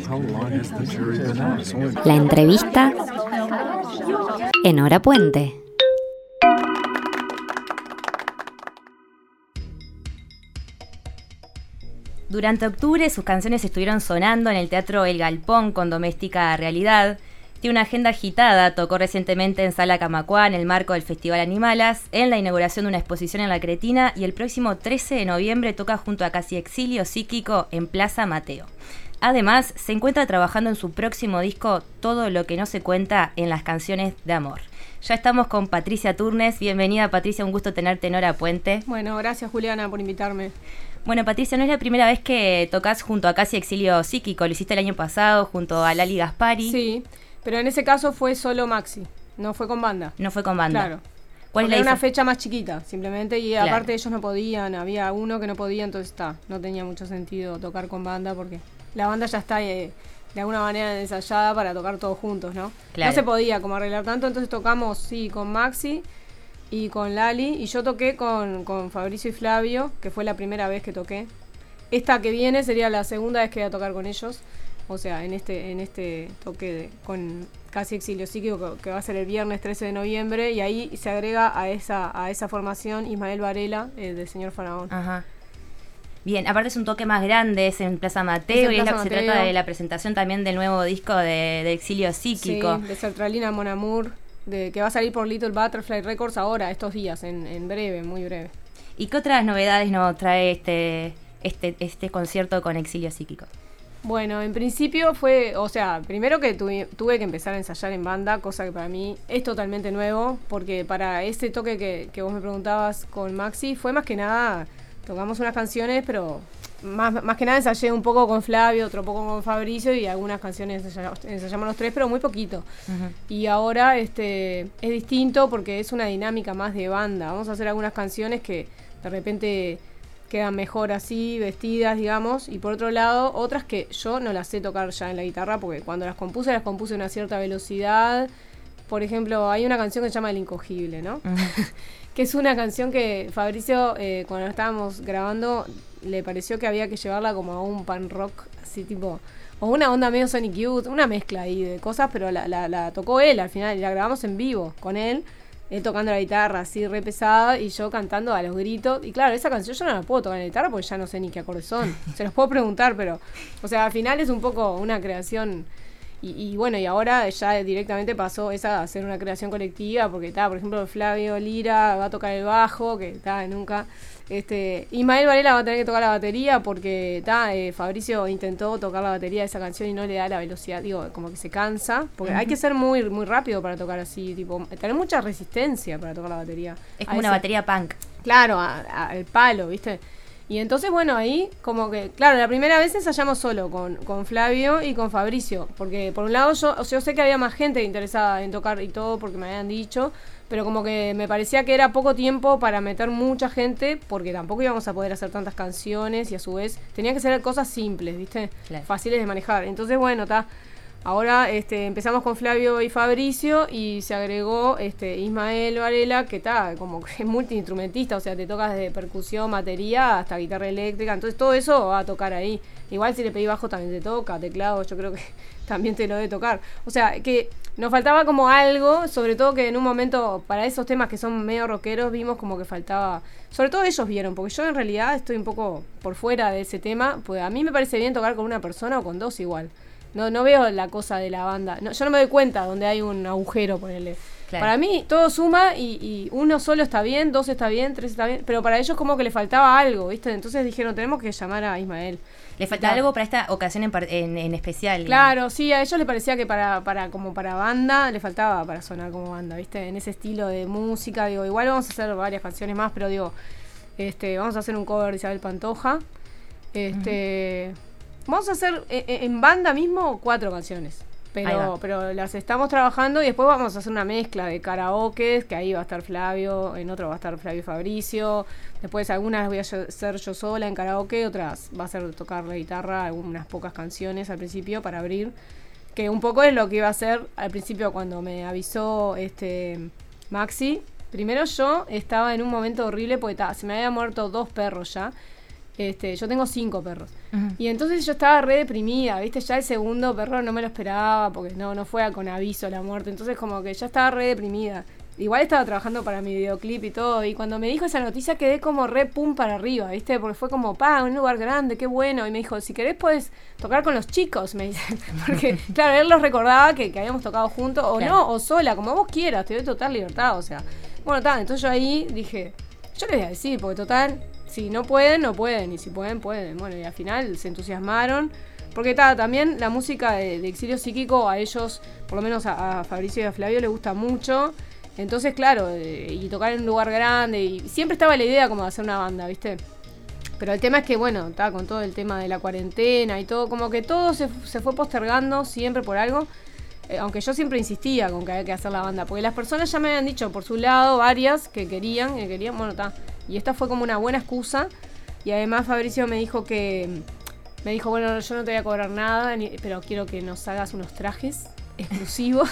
La entrevista en Hora Puente. Durante octubre sus canciones estuvieron sonando en el Teatro El Galpón con Doméstica Realidad. Tiene una agenda agitada, tocó recientemente en Sala Camacuá en el marco del Festival Animalas, en la inauguración de una exposición en La Cretina y el próximo 13 de noviembre toca junto a Casi Exilio Psíquico en Plaza Mateo. Además, se encuentra trabajando en su próximo disco Todo lo que no se cuenta en las canciones de amor. Ya estamos con Patricia Turnes. Bienvenida, Patricia, un gusto tenerte en Hora Puente. Bueno, gracias, Juliana, por invitarme. Bueno, Patricia, no es la primera vez que tocas junto a Casi Exilio Psíquico, lo hiciste el año pasado junto a Lali Gaspari. Sí, pero en ese caso fue solo Maxi, no fue con banda. No fue con banda. Claro. ¿Cuál es la era una fecha más chiquita, simplemente, y claro. Aparte ellos no podían, había uno que no podía, entonces no tenía mucho sentido tocar con banda porque la banda ya está de alguna manera ensayada para tocar todos juntos, ¿no? Claro. No se podía como arreglar tanto, entonces tocamos, sí, con Maxi y con Lali, y yo toqué con Fabricio y Flavio, que fue la primera vez que toqué. Esta que viene sería la segunda vez que voy a tocar con ellos, o sea, en este toque con Casi Exilio Psíquico, que va a ser el viernes 13 de noviembre, y ahí se agrega a esa formación Ismael Varela, del señor Faraón. Ajá. Bien, aparte es un toque más grande, es en Plaza Mateo, y es lo que se trata de la presentación también del nuevo disco de Exilio Psíquico. Sí, de Sertralina Mon Amour, que va a salir por Little Butterfly Records ahora, estos días, en breve, muy breve. ¿Y qué otras novedades nos trae este concierto con Exilio Psíquico? Bueno, en principio fue, o sea, primero que tuve que empezar a ensayar en banda, cosa que para mí es totalmente nuevo, porque para este toque que vos me preguntabas con Maxi, fue más que nada, tocamos unas canciones, pero más que nada ensayé un poco con Flavio, otro poco con Fabricio, y algunas canciones ensayamos los tres, pero muy poquito. Uh-huh. Y ahora es distinto porque es una dinámica más de banda. Vamos a hacer algunas canciones que de repente quedan mejor así, vestidas, digamos, y por otro lado, otras que yo no las sé tocar ya en la guitarra, porque cuando las compuse a una cierta velocidad. Por ejemplo, hay una canción que se llama El Incogible, ¿no? Uh-huh. Que es una canción que Fabricio, cuando la estábamos grabando, le pareció que había que llevarla como a un pan rock, así tipo, o una onda medio Sonic Youth, una mezcla ahí de cosas, pero la tocó él al final, y la grabamos en vivo con él tocando la guitarra así re pesada y yo cantando a los gritos. Y claro, esa canción yo no la puedo tocar en la guitarra porque ya no sé ni qué acordes son. Se los puedo preguntar, pero, o sea, al final es un poco una creación. Y bueno, y ahora ya directamente pasó esa a ser una creación colectiva, porque por ejemplo, Flavio Lira va a tocar el bajo, que nunca. Ismael Varela va a tener que tocar la batería porque Fabricio intentó tocar la batería de esa canción y no le da la velocidad, digo, como que se cansa, porque hay que ser muy, muy rápido para tocar así, tipo, tener mucha resistencia para tocar la batería. Es como una batería punk. Claro, al palo, ¿viste? Y entonces, bueno, ahí como que, claro, la primera vez ensayamos solo con Flavio y con Fabricio, porque por un lado yo sé que había más gente interesada en tocar y todo, porque me habían dicho, pero como que me parecía que era poco tiempo para meter mucha gente, porque tampoco íbamos a poder hacer tantas canciones y a su vez tenían que ser cosas simples, ¿viste? Claro. Fáciles de manejar. Entonces, bueno, ahora empezamos con Flavio y Fabricio y se agregó Ismael Varela, que como que es multiinstrumentista, o sea, te tocas desde percusión, batería hasta guitarra eléctrica, entonces todo eso va a tocar ahí. Igual si le pedí bajo también te toca, teclado, yo creo que también te lo debe tocar. O sea, que nos faltaba como algo, sobre todo que en un momento, para esos temas que son medio rockeros, vimos como que faltaba, sobre todo ellos vieron, porque yo en realidad estoy un poco por fuera de ese tema, pues a mí me parece bien tocar con una persona o con dos igual. No veo la cosa de la banda. No, yo no me doy cuenta donde hay un agujero, ponele. Claro. Para mí todo suma y uno solo está bien, dos está bien, tres está bien, pero para ellos como que le faltaba algo, ¿viste? Entonces dijeron, tenemos que llamar a Ismael. ¿Le faltaba algo para esta ocasión en especial? Claro, sí, a ellos les parecía que para banda le faltaba para sonar como banda, ¿viste? En ese estilo de música, digo, igual vamos a hacer varias canciones más, pero digo, vamos a hacer un cover de Isabel Pantoja. Vamos a hacer en banda mismo 4 canciones. Pero las estamos trabajando y después vamos a hacer una mezcla de karaokes, que ahí va a estar Flavio, en otro va a estar Flavio y Fabricio. Después algunas las voy a hacer yo sola en karaoke, otras va a ser tocar la guitarra, algunas pocas canciones al principio para abrir. Que un poco es lo que iba a hacer al principio cuando me avisó Maxi. Primero yo estaba en un momento horrible porque se me habían muerto 2 perros ya. Yo tengo 5 perros. Ujú. Y entonces yo estaba re deprimida, ¿viste? Ya el segundo perro no me lo esperaba porque no fue con aviso la muerte. Entonces como que ya estaba re deprimida. Igual estaba trabajando para mi videoclip y todo. Y cuando me dijo esa noticia quedé como re pum para arriba, ¿viste? Porque fue como, un lugar grande, qué bueno. Y me dijo, si querés puedes tocar con los chicos, me dice. Porque, claro, él los recordaba que habíamos tocado juntos. O claro. no, o sola, como vos quieras. Te doy total libertad, o sea. Bueno, entonces yo ahí dije, yo les voy a decir, porque total, si no pueden, no pueden. Y si pueden, pueden. Bueno, y al final se entusiasmaron. Porque también la música de Exilio Psíquico a ellos, por lo menos a Fabricio y a Flavio, les gusta mucho. Entonces, claro, y tocar en un lugar grande, y siempre estaba la idea como de hacer una banda, ¿viste? Pero el tema es que, bueno, estaba con todo el tema de la cuarentena y todo, como que todo se fue postergando siempre por algo, aunque yo siempre insistía con que había que hacer la banda, porque las personas ya me habían dicho por su lado, varias, que querían, bueno, y esta fue como una buena excusa, y además Fabricio me dijo, bueno, yo no te voy a cobrar nada, pero quiero que nos hagas unos trajes exclusivos.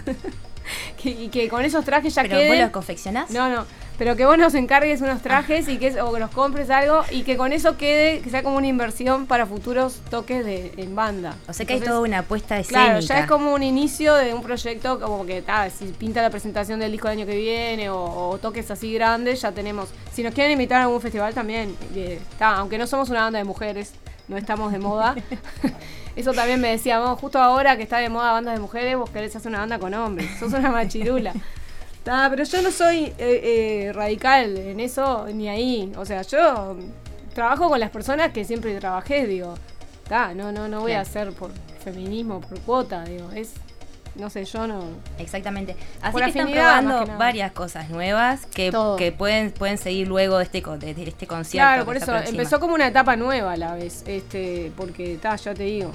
Y que con esos trajes ya ¿Pero vos los confeccionás? No, pero que vos nos encargues unos trajes o que nos compres algo y que con eso quede, que sea como una inversión para futuros toques en banda. O sea que hay toda una apuesta escénica. Claro, ya es como un inicio de un proyecto, como que si pinta la presentación del disco del año que viene o toques así grandes, ya tenemos. Si nos quieren invitar a algún festival también, aunque no somos una banda de mujeres, no estamos de moda. Eso también me decía, justo ahora que está de moda bandas de mujeres, vos querés hacer una banda con hombres, sos una machirula. Pero yo no soy radical en eso, ni ahí. O sea, yo trabajo con las personas que siempre trabajé, digo. No voy a hacer por feminismo, por cuota, digo. No sé, yo no... Exactamente. Así por que están afinidad, probando varias cosas nuevas que pueden seguir luego de este concierto. Claro, por eso empezó como una etapa nueva a la vez, porque ya te digo,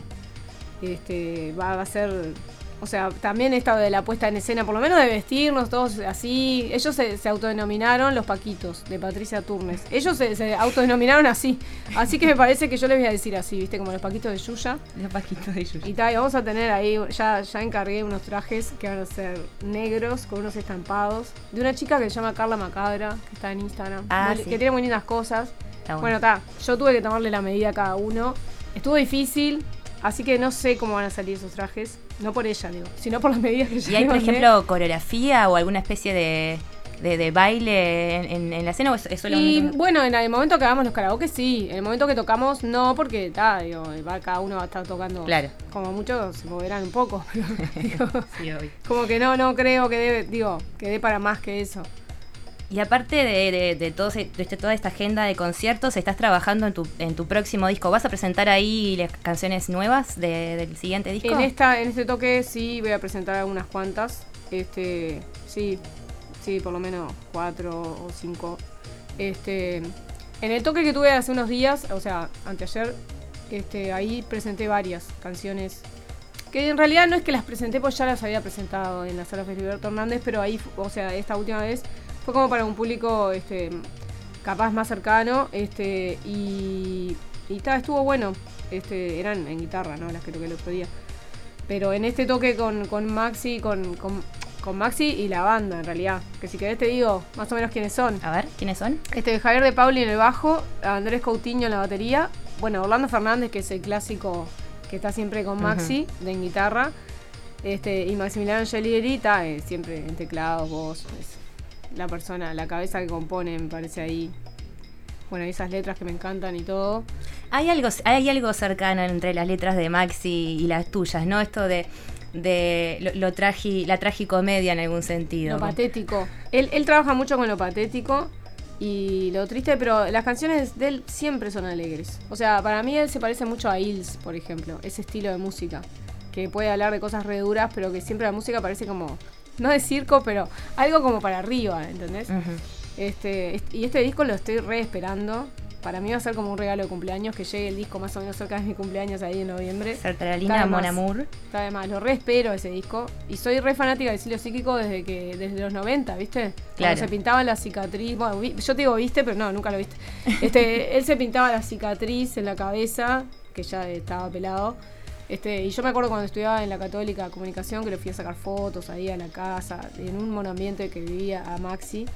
va a ser, o sea, también esto de la puesta en escena, por lo menos de vestirnos todos así. Ellos se autodenominaron los Paquitos de Patricia Turnes. Ellos se autodenominaron así que me parece que yo les voy a decir así, viste, como los Paquitos de Yuya. Los Paquitos de Yuya. Y vamos a tener ahí, ya encargué unos trajes que van a ser negros con unos estampados de una chica que se llama Carla Macabra, que está en Instagram, sí. que tiene muy lindas cosas. Bueno, yo tuve que tomarle la medida a cada uno. Estuvo difícil, así que no sé cómo van a salir esos trajes. No por ella, digo, sino por las medidas que yo ¿Y hay, por ejemplo, coreografía o alguna especie de baile en la escena o es solamente? Y bueno, en el momento que hagamos los karaoke sí, en el momento que tocamos no, porque cada uno va a estar tocando. Claro. Como muchos se moverán un poco, pero digo, sí, obvio. Como que no creo que dé para más que eso. Y aparte de toda esta agenda de conciertos, estás trabajando en tu próximo disco. ¿Vas a presentar ahí las canciones nuevas del siguiente disco? En este toque sí voy a presentar algunas cuantas. Sí, por lo menos 4 o 5. En el toque que tuve hace unos días, o sea, anteayer, ahí presenté varias canciones. Que en realidad no es que las presenté, pues ya las había presentado en la sala Feliberto Hernández, pero ahí, o sea, esta última vez fue como para un público capaz más cercano, y estuvo bueno. Eran en guitarra, ¿no? Las que toqué el otro día. Pero en este toque con Maxi, con Maxi y la banda, en realidad. Que si querés te digo más o menos quiénes son. A ver, ¿quiénes son? Javier de Pauli en el bajo, Andrés Coutinho en la batería, bueno, Orlando Fernández, que es el clásico que está siempre con Maxi, en guitarra, y Maximiliano Angelieri, siempre en teclados, voz, la persona, la cabeza que compone, me parece ahí. Bueno, esas letras que me encantan y todo. Hay algo cercano entre las letras de Maxi y las tuyas, ¿no? Esto de la tragicomedia en algún sentido. Lo patético. Él trabaja mucho con lo patético y lo triste, pero las canciones de él siempre son alegres. O sea, para mí él se parece mucho a Hills, por ejemplo, ese estilo de música, que puede hablar de cosas re duras, pero que siempre la música parece como, no de circo, pero algo como para arriba, ¿entendés? Uh-huh. Y este disco lo estoy re esperando. Para mí va a ser como un regalo de cumpleaños, que llegue el disco más o menos cerca de mi cumpleaños ahí en noviembre. Sertralina Mon Amour. Está además, lo re espero ese disco. Y soy re fanática de Exilio Psíquico desde los 90, ¿viste? Claro. Cuando se pintaba la cicatriz. Bueno, yo te digo viste, pero no, nunca lo viste. Él se pintaba la cicatriz en la cabeza, que ya estaba pelado. Y yo me acuerdo cuando estudiaba en la Católica Comunicación, que le fui a sacar fotos ahí a la casa, en un monoambiente que vivía a Maxi.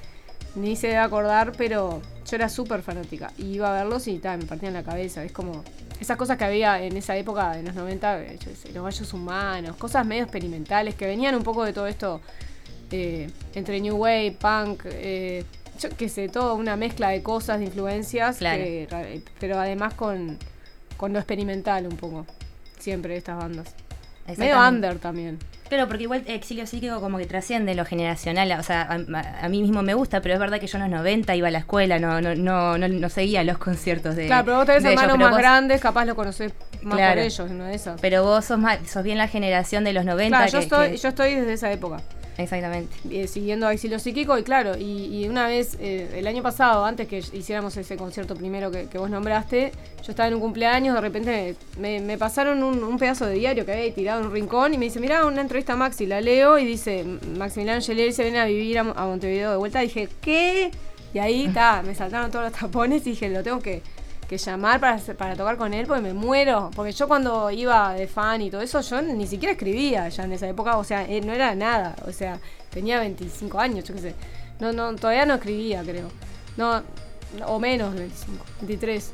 ni se debe acordar, pero yo era súper fanática. Y iba a verlos y me partían la cabeza. Es como esas cosas que había en esa época, en los 90, yo sé, los gallos humanos, cosas medio experimentales que venían un poco de todo esto, entre New Wave, punk, yo qué sé, toda una mezcla de cosas, de influencias, claro. Pero además con lo experimental un poco, siempre de estas bandas. Medio under también. Claro, porque igual Exilio Psíquico como que trasciende lo generacional, o sea, a mí mismo me gusta, pero es verdad que yo en los 90 iba a la escuela, no seguía los conciertos de Claro, pero vos tenés hermanos más vos, grandes, capaz lo conocés más claro, por ellos, una de esas. Pero vos sos bien la generación de los 90. Claro, yo estoy desde esa época. Exactamente. Siguiendo a Exilio Psíquico, y claro, y una vez, el año pasado, antes que hiciéramos ese concierto primero que vos nombraste, yo estaba en un cumpleaños, de repente me pasaron un pedazo de diario que había tirado en un rincón y me dice, mirá, una entrevista a Maxi, la leo y dice, Maximiliano Geleri se viene a vivir a Montevideo de vuelta. Y dije, ¿qué? Y ahí me saltaron todos los tapones y dije, lo tengo que llamar para tocar con él porque me muero. Porque yo cuando iba de fan y todo eso, yo ni siquiera escribía ya en esa época, o sea, no era nada, o sea, tenía 25 años, yo qué sé. No, todavía no escribía, creo. No, o menos de 25, 23.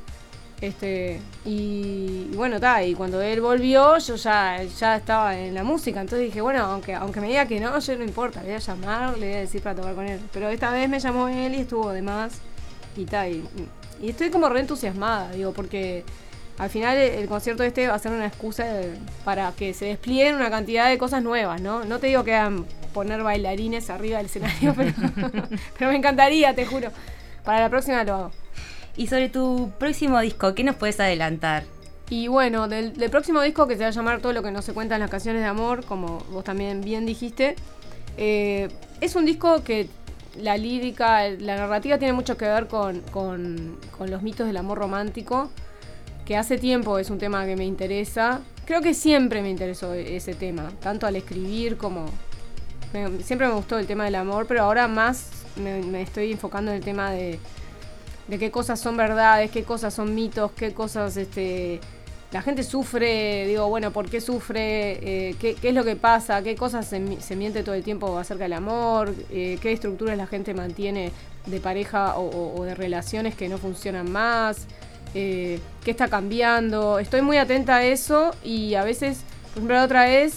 Y bueno, y cuando él volvió, yo ya estaba en la música, entonces dije, bueno, aunque me diga que no, yo no importa, le voy a llamar, le voy a decir para tocar con él. Pero esta vez me llamó él y estuvo de más y estoy como re entusiasmada, digo, porque al final el concierto va a ser una excusa para que se desplieguen una cantidad de cosas nuevas, ¿no? No te digo que hagan poner bailarines arriba del escenario, pero me encantaría, te juro. Para la próxima lo hago. Y sobre tu próximo disco, ¿qué nos puedes adelantar? Y bueno, del próximo disco, que se va a llamar Todo lo que no se cuenta en las canciones de amor, como vos también bien dijiste, es un disco que la lírica, la narrativa tiene mucho que ver con los mitos del amor romántico, que hace tiempo es un tema que me interesa. Creo que siempre me interesó ese tema, tanto al escribir como... siempre me gustó el tema del amor, pero ahora más me estoy enfocando en el tema de qué cosas son verdades, qué cosas son mitos, qué cosas la gente sufre, digo, bueno, ¿por qué sufre? ¿Qué es lo que pasa? ¿Qué cosas se miente todo el tiempo acerca del amor? ¿Qué estructuras la gente mantiene de pareja o de relaciones que no funcionan más? ¿Qué está cambiando? Estoy muy atenta a eso y a veces, por ejemplo, la otra vez,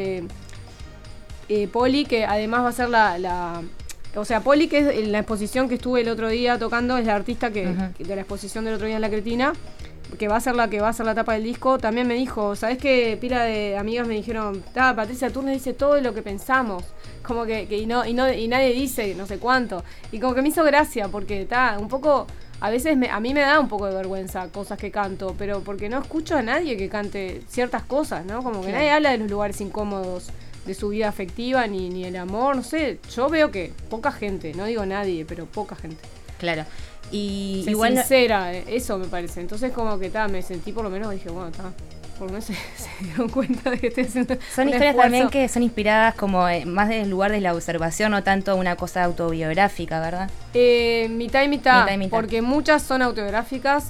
Poli, que además va a ser o sea, Poli, que es la exposición que estuve el otro día tocando, es la artista de la exposición del otro día en La Cretina, que va a ser la tapa del disco. También me dijo, ¿sabés qué? Pila de amigas me dijeron, Patricia Turner dice todo lo que pensamos, como que y nadie dice no sé cuánto, y como que me hizo gracia, porque un poco, a veces a mí me da un poco de vergüenza cosas que canto, pero porque no escucho a nadie que cante ciertas cosas, ¿no? Como que nadie habla de los lugares incómodos de su vida afectiva, ni el amor, no sé. Yo veo que poca gente, no digo nadie, pero poca gente. Claro. Y igual sincera, eso me parece. Entonces como que me sentí, por lo menos dije, bueno, por lo menos se dieron cuenta de que estoy haciendo son historias también que son inspiradas como más del lugar de la observación, no tanto una cosa autobiográfica, ¿verdad? Mitad y mitad, porque muchas son autobiográficas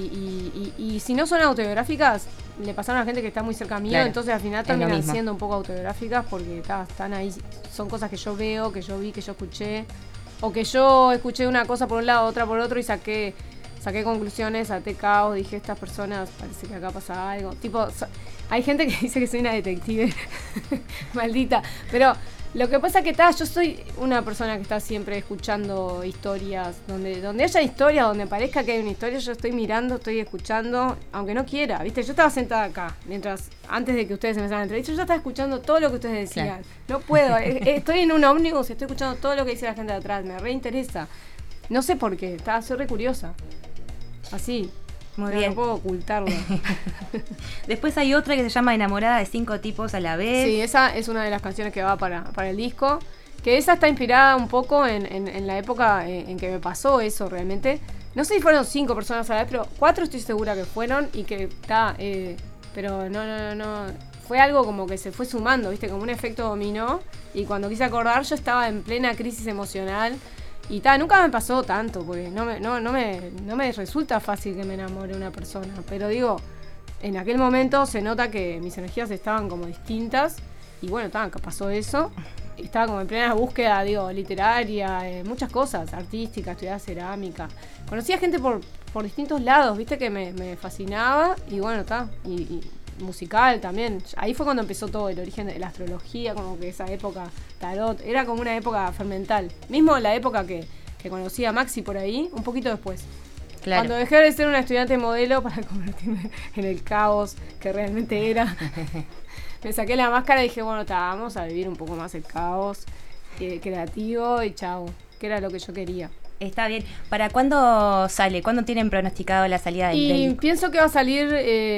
y si no son autobiográficas, le pasaron a gente que está muy cerca mío, claro, entonces al final terminan siendo un poco autobiográficas porque están ahí, son cosas que yo veo, que yo vi, que yo escuché, o que yo escuché una cosa por un lado, otra por otro y saqué conclusiones, até caos, dije, estas personas parece que acá pasa algo. Tipo, hay gente que dice que soy una detective, maldita, pero lo que pasa que yo soy una persona que está siempre escuchando historias, donde haya historias, donde parezca que hay una historia, yo estoy mirando, estoy escuchando, aunque no quiera, ¿viste? Yo estaba sentada acá, antes de que ustedes empezaran la entrevista, yo ya estaba escuchando todo lo que ustedes decían. Claro. No puedo, estoy en un ómnibus, estoy escuchando todo lo que dice la gente de atrás, me reinteresa. No sé por qué, soy re curiosa. Así. Muy bien. No puedo ocultarlo. Después hay otra que se llama Enamorada de 5 tipos a la vez. Sí, esa es una de las canciones que va para el disco. Que esa está inspirada un poco en la época en que me pasó eso realmente. No sé si fueron 5 personas a la vez, pero 4 estoy segura que fueron y que pero no. Fue algo como que se fue sumando, ¿viste? Como un efecto dominó. Y cuando quise acordar, yo estaba en plena crisis emocional. Y nunca me pasó tanto, porque no me resulta fácil que me enamore una persona. Pero digo, en aquel momento se nota que mis energías estaban como distintas. Y bueno, pasó eso. estaba como en plena búsqueda, digo, literaria, muchas cosas, artística, estudiaba cerámica. Conocía gente por distintos lados, viste, que me fascinaba, y bueno, está, y musical también. Ahí fue cuando empezó todo el origen de la astrología, como que esa época, tarot, era como una época fermental. Mismo la época que conocí a Maxi por ahí, un poquito después. Claro. Cuando dejé de ser una estudiante modelo para convertirme en el caos que realmente era, me saqué la máscara y dije, bueno, vamos a vivir un poco más el caos creativo y chao, que era lo que yo quería. Está bien. ¿Para cuándo sale? ¿Cuándo tienen pronosticado la salida del disco? Pienso que va a salir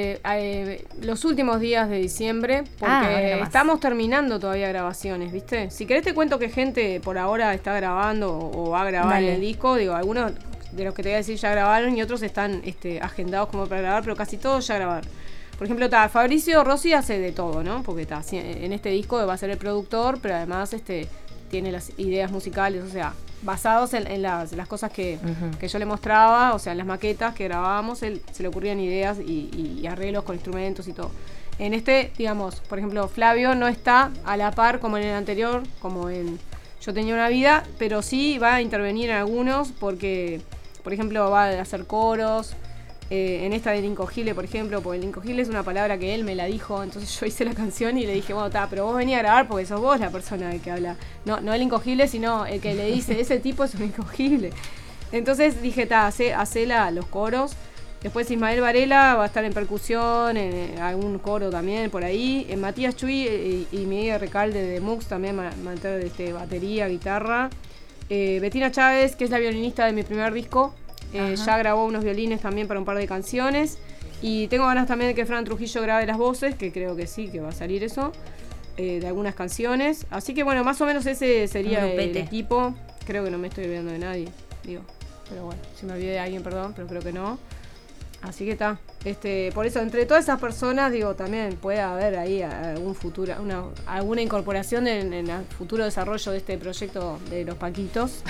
los últimos días de diciembre, porque estamos terminando todavía grabaciones, ¿viste? Si querés te cuento que gente por ahora está grabando o va a grabar el disco. Digo, algunos de los que te voy a decir ya grabaron y otros están agendados como para grabar, pero casi todos ya grabaron. Por ejemplo, Fabricio Rossi hace de todo, ¿no? Porque en este disco va a ser el productor, pero además tiene las ideas musicales, o sea, basados en las cosas que yo le mostraba, o sea, en las maquetas que grabábamos, él se le ocurrían ideas y arreglos con instrumentos y todo. En digamos, por ejemplo, Flavio no está a la par como en el anterior, como en Yo tenía una vida, pero sí va a intervenir en algunos porque, por ejemplo, va a hacer coros. En esta del incogible, por ejemplo, porque el incogible es una palabra que él me la dijo, entonces yo hice la canción y le dije, bueno, pero vos venís a grabar porque sos vos la persona que habla. No el incogible, sino el que le dice, ese tipo es un incogible. Entonces dije, hacé los coros. Después Ismael Varela va a estar en percusión, en algún coro también por ahí. Matías Chuy y Miguel Recalde de Mux también van a meter batería, guitarra. Bettina Chávez, que es la violinista de mi primer disco, ya grabó unos violines también para un par de canciones. Y tengo ganas también de que Fran Trujillo grabe las voces, que creo que sí, que va a salir eso, de algunas canciones. Así que bueno, más o menos ese sería el equipo. Creo que no me estoy olvidando de nadie, digo. Pero bueno, si me olvidé de alguien, perdón, pero creo que no. Así que está. Por eso, entre todas esas personas, digo, también puede haber ahí algún futuro, alguna incorporación en el futuro desarrollo de este proyecto de los Paquitos.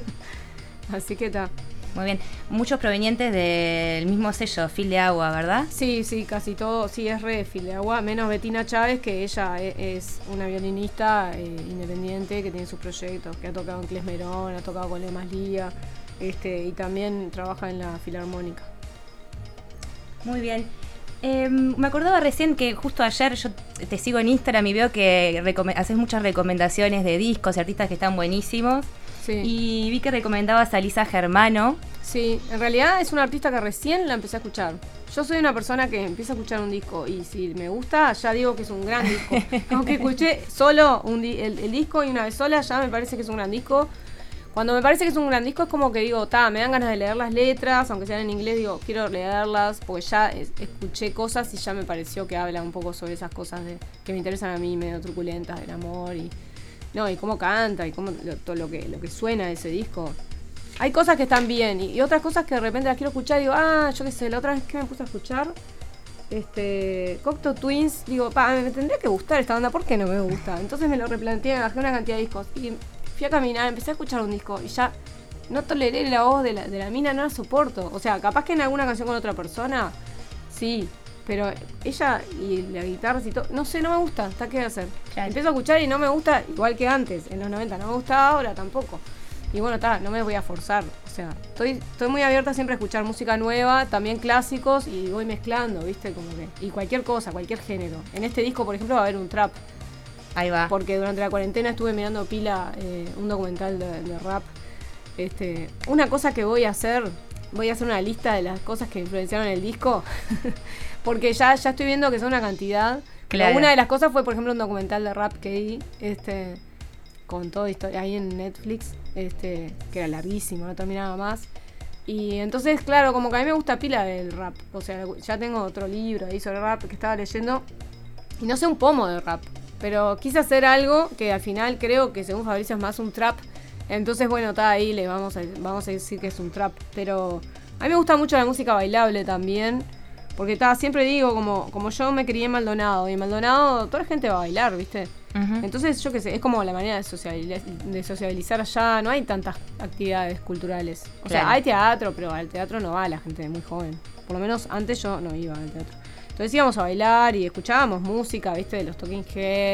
Así que está. Muy bien. Muchos provenientes del mismo sello, Fil de Agua, ¿verdad? Sí, casi todo. Sí, es re Fil de Agua. Menos Bettina Chávez, que ella es una violinista independiente que tiene sus proyectos, que ha tocado en Clesmerón, ha tocado con Lemas Lía, y también trabaja en la Filarmónica. Muy bien. Me acordaba recién que justo ayer yo te sigo en Instagram y veo que haces muchas recomendaciones de discos y artistas que están buenísimos. Sí. Y vi que recomendabas a Lisa Germano. Sí, en realidad es una artista que recién la empecé a escuchar. Yo soy una persona que empieza a escuchar un disco y si me gusta, ya digo que es un gran disco. Aunque escuché solo el disco y una vez sola, ya me parece que es un gran disco. Cuando me parece que es un gran disco es como que digo, me dan ganas de leer las letras, aunque sean en inglés, digo, quiero leerlas, porque ya escuché cosas y ya me pareció que habla un poco sobre esas cosas que me interesan a mí, medio truculentas, del amor y cómo canta y todo lo que suena de ese disco. Hay cosas que están bien y otras cosas que de repente las quiero escuchar y digo, yo qué sé, la otra vez que me puse a escuchar Cocteau Twins, digo, me tendría que gustar esta banda, ¿por qué no me gusta? Entonces me lo replanteé, me bajé una cantidad de discos y fui a caminar, empecé a escuchar un disco y ya no toleré la voz de la mina, no la soporto. O sea, capaz que en alguna canción con otra persona, sí, pero ella y la guitarra y todo, no sé, no me gusta, ¿qué voy a hacer? Claro. Empiezo a escuchar y no me gusta, igual que antes, en los 90 no me gustaba, ahora tampoco. Y bueno, no me voy a forzar, o sea, estoy muy abierta siempre a escuchar música nueva, también clásicos y voy mezclando, ¿viste? Como que, y cualquier cosa, cualquier género. En este disco, por ejemplo, va a haber un trap. Ahí va. Porque durante la cuarentena estuve mirando pila un documental de rap. Una cosa que voy a hacer una lista de las cosas que influenciaron el disco. Porque ya estoy viendo que son una cantidad. Claro. Una de las cosas fue, por ejemplo, un documental de rap que vi, con toda historia ahí en Netflix, que era larguísimo, no terminaba más. Y entonces, claro, como que a mí me gusta pila del rap. O sea, ya tengo otro libro ahí sobre rap que estaba leyendo. Y no sé un pomo de rap. Pero quise hacer algo que al final creo que según Fabricio es más un trap. Entonces, bueno, ahí le vamos a decir que es un trap. Pero a mí me gusta mucho la música bailable también. Porque siempre digo, como yo me crié en Maldonado. Y en Maldonado toda la gente va a bailar, ¿viste? Uh-huh. Entonces, yo qué sé, es como la manera de sociabilizar allá. No hay tantas actividades culturales. O sea, hay teatro, pero al teatro no va la gente muy joven. Por lo menos antes yo no iba al teatro. Entonces íbamos a bailar y escuchábamos música, ¿viste? De los Talking Heads,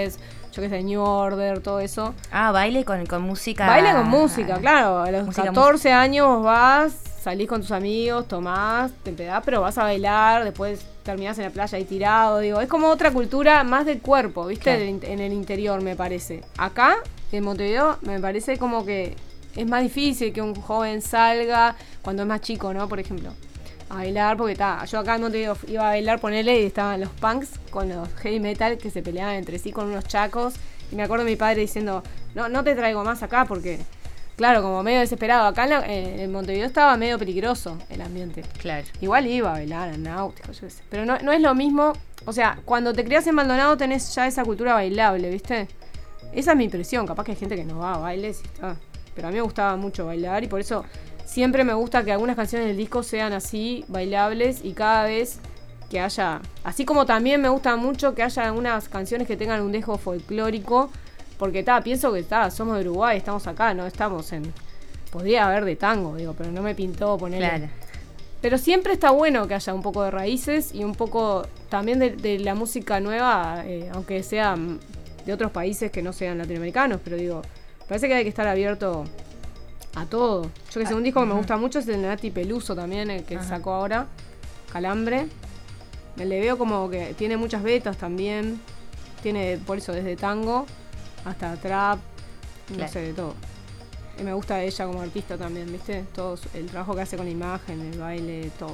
yo qué sé, New Order, todo eso. Ah, baile con música. Baile con música, claro. A los música 14 años vas, salís con tus amigos, tomás, te empedás, pero vas a bailar, después terminás en la playa ahí tirado, digo. Es como otra cultura más del cuerpo, ¿viste? Claro. En el interior, me parece. Acá, en Montevideo, me parece como que es más difícil que un joven salga cuando es más chico, ¿no? Por ejemplo, a bailar, porque yo acá en Montevideo iba a bailar, ponele, y estaban los punks con los heavy metal que se peleaban entre sí con unos chacos. Y me acuerdo de mi padre diciendo, no te traigo más acá porque, claro, como medio desesperado. Acá en Montevideo estaba medio peligroso el ambiente. Claro. Igual iba a bailar, a náutico, yo qué sé. Pero no es lo mismo, o sea, cuando te criás en Maldonado tenés ya esa cultura bailable, ¿viste? Esa es mi impresión, capaz que hay gente que no va a bailes y está. Pero a mí me gustaba mucho bailar y por eso siempre me gusta que algunas canciones del disco sean así, bailables, y cada vez que haya... Así como también me gusta mucho que haya algunas canciones que tengan un dejo folclórico, porque pienso que somos de Uruguay, estamos acá, no estamos en... Podría haber de tango, digo, pero no me pintó ponerle... Claro. Pero siempre está bueno que haya un poco de raíces y un poco también de la música nueva, aunque sea de otros países que no sean latinoamericanos, pero digo, parece que hay que estar abierto a todo. Yo que sé, un disco que me gusta mucho es el de Nati Peluso también, el que sacó ahora, Calambre. Me le veo como que tiene muchas vetas también, tiene por eso desde tango hasta trap, no sé, de todo. Y me gusta ella como artista también, ¿viste? Todo el trabajo que hace con la imagen, el baile, todo.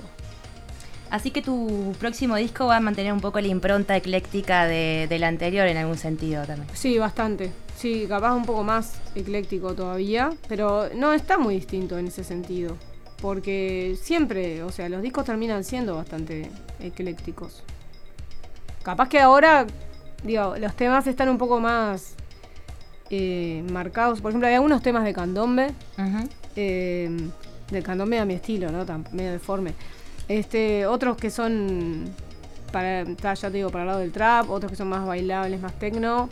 Así que tu próximo disco va a mantener un poco la impronta ecléctica del anterior en algún sentido también. Sí, bastante. Sí, capaz un poco más ecléctico todavía, pero no está muy distinto en ese sentido. Porque siempre, o sea, los discos terminan siendo bastante eclécticos. Capaz que ahora, digo, los temas están un poco más marcados. Por ejemplo, hay algunos temas de candombe. Del candombe a mi estilo, ¿no? Medio deforme. Otros que son ya te digo, para el lado del trap, otros que son más bailables, más techno,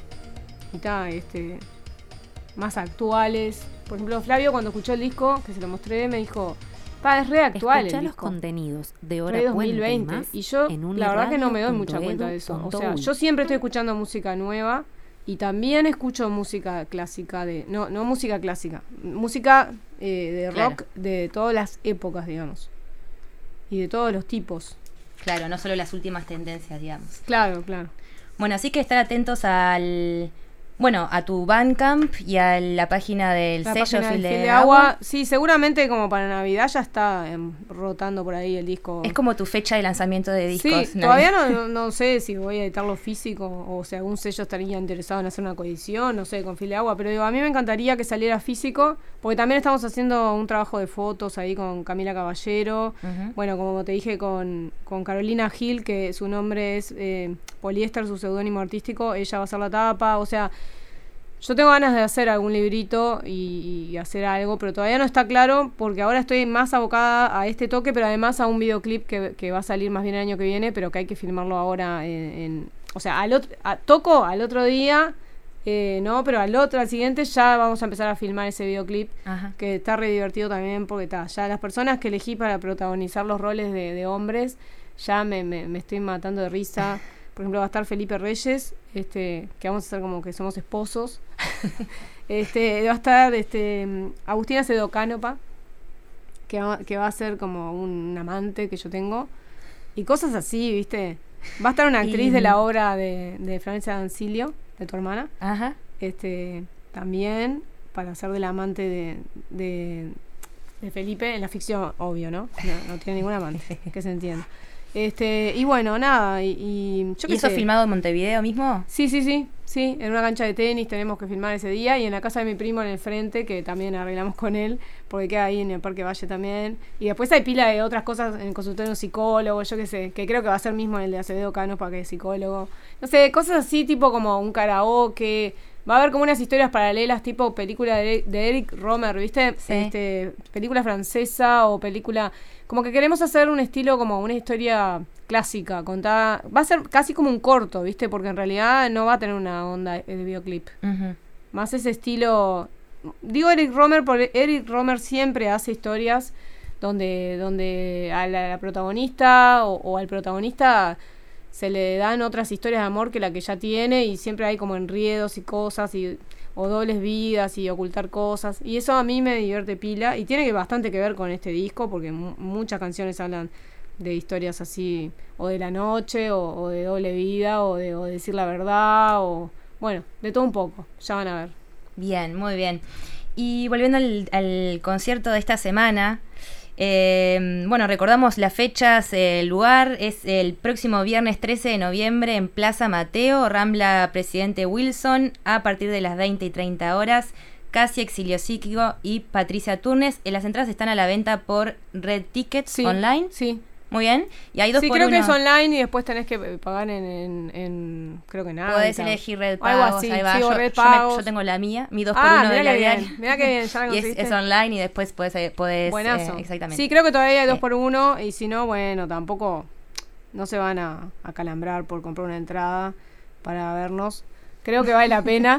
y más actuales. Por ejemplo, Flavio, cuando escuchó el disco, que se lo mostré, me dijo, es re actual Escuchá el los disco. Contenidos de Hora Re Puente 2020. y más Y yo, en la verdad que no me doy mucha cuenta de eso. O sea, uniradio.edu.uy. yo siempre estoy escuchando música nueva y también escucho música clásica no música clásica, música de rock, Claro. de todas las épocas, digamos. Y de todos los tipos. Claro, no solo las últimas tendencias, digamos. Claro, claro. Bueno, así que estar atentos a tu Bandcamp y a la página del La sello página del Fil Fil de de Agua. Sí, seguramente como para Navidad ya está rotando por ahí el disco. Es como tu fecha de lanzamiento de discos. Sí, ¿no? todavía no sé si voy a editarlo físico o si algún sello estaría interesado en hacer una coedición, no sé, con Fil de Agua, pero digo, a mí me encantaría que saliera físico, porque también estamos haciendo un trabajo de fotos ahí con Camila Caballero, bueno, como te dije, con Carolina Gil, que su nombre es Poliéster, su seudónimo artístico, ella va a hacer la tapa, o sea... Yo tengo ganas de hacer algún librito y hacer algo, pero todavía no está claro porque ahora estoy más abocada a este toque, pero además a un videoclip que va a salir más bien el año que viene, pero que hay que filmarlo ahora o sea, toco al otro día, no, pero al siguiente ya vamos a empezar a filmar ese videoclip, que está re divertido también porque ya las personas que elegí para protagonizar los roles de hombres, ya me estoy matando de risa. Por ejemplo, va a estar Felipe Reyes, que vamos a hacer como que somos esposos. Va a estar Agustina Sedocánopa, que va a ser como un amante que yo tengo. Y cosas así, ¿viste? Va a estar una actriz de la obra de Florencia D'Ancilio, de tu hermana. Ajá. También para ser del amante de Felipe, en la ficción, obvio, ¿no? No tiene ningún amante, que se entienda. Y bueno, nada, y yo qué ¿Y eso sé. filmado en Montevideo mismo? Sí, en una cancha de tenis tenemos que filmar ese día y en la casa de mi primo en el frente, que también arreglamos con él, porque queda ahí en el Parque Valle también. Y después hay pila de otras cosas en el consultorio de un psicólogo, yo qué sé, que creo que va a ser mismo el de Acevedo Cano para que es psicólogo. No sé, cosas así tipo como un karaoke. Va a haber como unas historias paralelas tipo película de Eric Romer, ¿viste? Sí. Película francesa o película... Como que queremos hacer un estilo como una historia clásica, contada... Va a ser casi como un corto, ¿viste? Porque en realidad no va a tener una onda de videoclip. Más ese estilo... Digo Eric Romer porque Eric Romer siempre hace historias donde a la protagonista o al protagonista se le dan otras historias de amor que la que ya tiene, y siempre hay como enriedos y cosas, o dobles vidas y ocultar cosas, y eso a mí me divierte pila, y tiene bastante que ver con este disco, porque muchas canciones hablan de historias así, o de la noche, o de doble vida, o de decir la verdad, o bueno, de todo un poco, ya van a ver. Bien, muy bien. Y volviendo al concierto de esta semana, bueno, recordamos las fechas, el lugar es el próximo viernes 13 de noviembre en Plaza Mateo, Rambla Presidente Wilson, a partir de las 20 y 30 horas. Casi Exilio Psíquico y Patricia Turnes. Las entradas están a la venta por Red Tickets online. Sí. Muy bien. Y hay 2 por 1. Sí, creo que es online y después tenés que pagar en creo que nada. Podés elegir Red Pagos, así, ahí va. Sí, yo tengo la mía, mi 2 por 1 de labial. Mirá que bien, ya la conseguiste. Y es online y después podés Buenazo. Exactamente. Sí, creo que todavía hay 2 por 1 y si no, bueno, tampoco no se van a calambrar por comprar una entrada para vernos. Creo que vale la pena.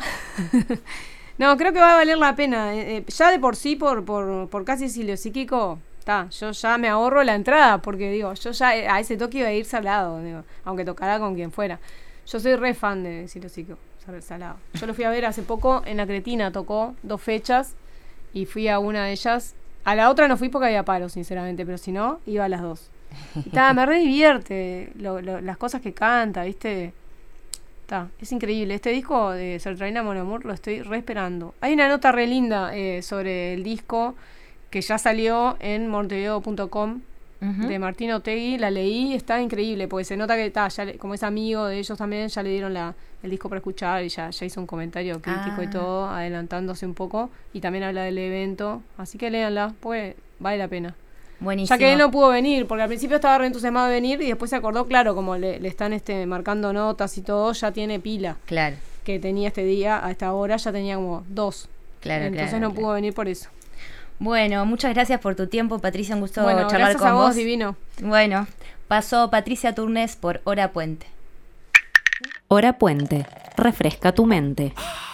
No, creo que va a valer la pena. Ya de por sí, por Casi Exilio Psíquico, yo ya me ahorro la entrada, porque digo, yo ya a ese toque iba a ir salado, digo, aunque tocara con quien fuera. Yo soy re fan de Exilio Psíquico, salado. Yo lo fui a ver hace poco en La Cretina, tocó 2 fechas y fui a una de ellas. A la otra no fui porque había paro, sinceramente, pero si no, iba a las 2. Me re divierte las cosas que canta, ¿viste? Es increíble. Este disco de Sertralina Mon Amour lo estoy re esperando. Hay una nota re linda sobre el disco que ya salió en montevideo.com de Martín Otegui. La leí, está increíble, porque se nota que como es amigo de ellos también, ya le dieron el disco para escuchar y ya hizo un comentario crítico y todo, adelantándose un poco, y también habla del evento, así que léanla, pues vale la pena. Buenísimo. Ya que él no pudo venir, porque al principio estaba re entusiasmado de venir y después se acordó, claro, como le están marcando notas y todo, ya tiene pila. Claro. Que tenía este día, a esta hora, ya tenía como 2. Claro, entonces no pudo venir por eso. Bueno, muchas gracias por tu tiempo, Patricia, un gusto charlar gracias con a vos, vos. divino. Bueno, pasó Patricia Turnes por Hora Puente. Hora Puente, refresca tu mente.